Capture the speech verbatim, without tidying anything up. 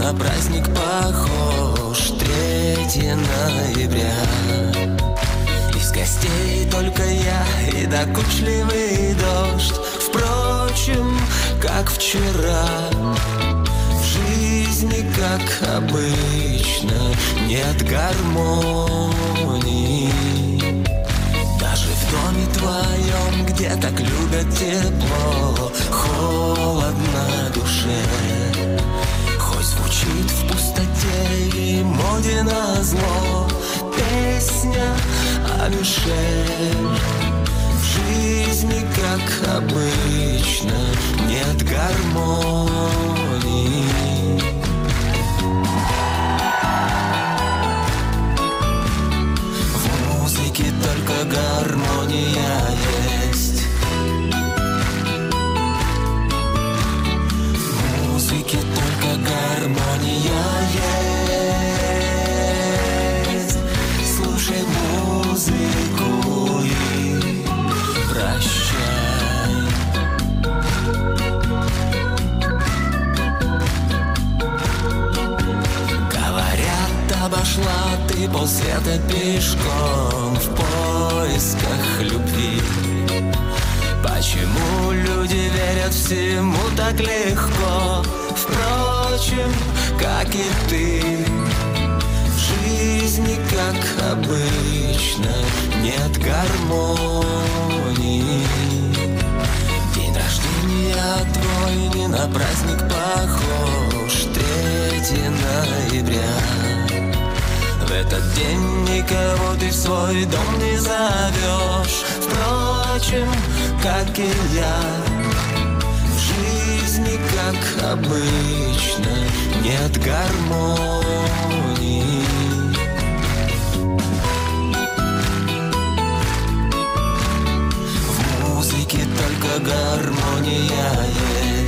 на праздник похож. Третье ноября. Из гостей только я и докучливый дождь. Впрочем, как вчера, в жизни, как обычно, нет гармонии. Даже в доме твоем, где так любят тепло, холодно душе. Хоть звучит в пустоте и моде назло песня о Мишель. В жизни, как обычно, нет гармонии. В музыке только гармония есть. В музыке только гармония есть. Слушай музыку и прощай. Говорят, обошла ты полсвета пешком в поисках любви. Почему люди верят всему так легко? Впрочем, как и ты, в жизни, как обычно, нет гармонии. День рождения твой не на праздник похож. Третье ноября. В этот день никого ты в свой дом не зовешь. Впрочем, как и я, в жизни, как обычно, нет гармонии. В музыке только гармония есть.